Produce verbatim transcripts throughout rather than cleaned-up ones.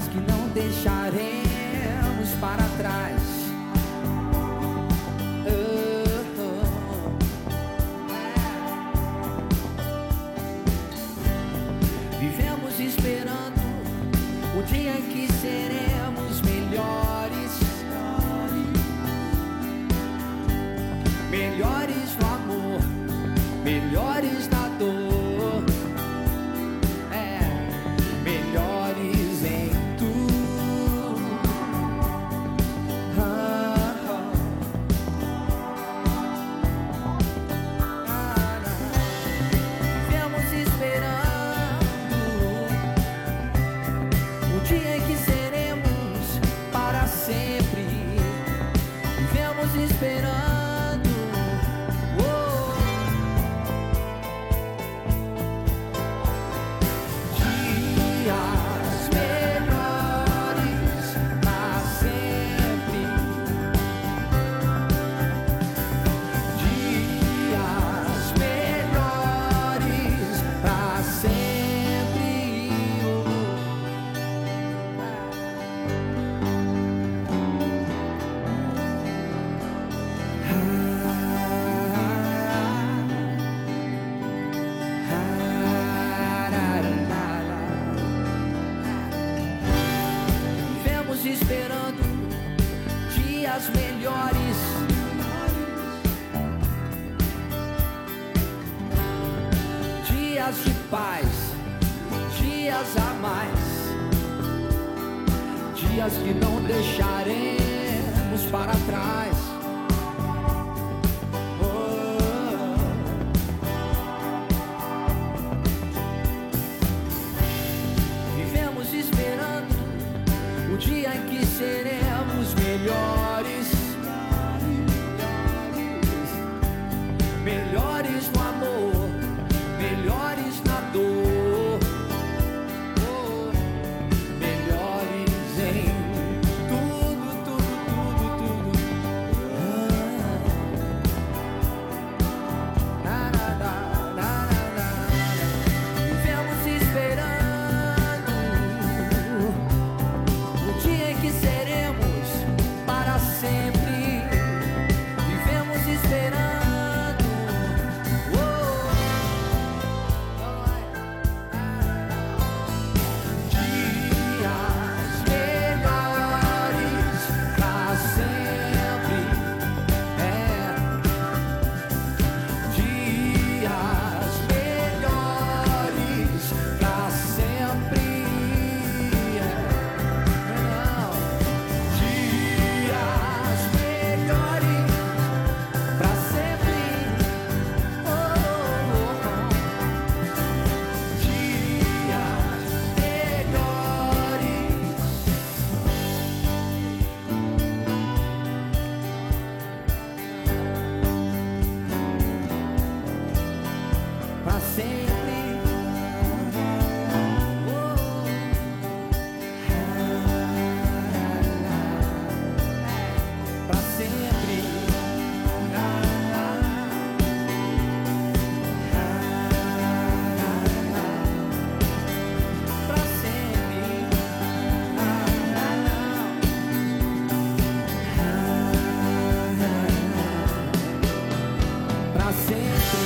dias que não deixaremos para trás. Vivemos esperando o dia em que seremos melhores, melhores no amor, melhores na dor, é, melhores em tudo. Ah, ah. Ah, Vivemos esperando o dia em que seremos para sempre. Vivemos esperando esperando dias melhores, dias de paz, dias a mais, dias que não deixaremos para trás. Vivemos esperando o dia em que seremos melhores, melhores no amor, melhores na dor, oh, melhores em tudo, tudo, tudo, tudo. Ah, na, na, na, na, na. Vivemos esperando o dia em que seremos para sempre. Vivemos esperando oh, dias melhores pra sempre. É, dias melhores pra sempre. É, não. Dias melhores pra sempre. Oh, oh, oh. Dias melhores pra sempre. Oh, pra sempre. Pra sempre. Pra sempre.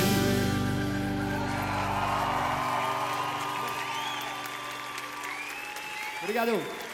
Obrigado.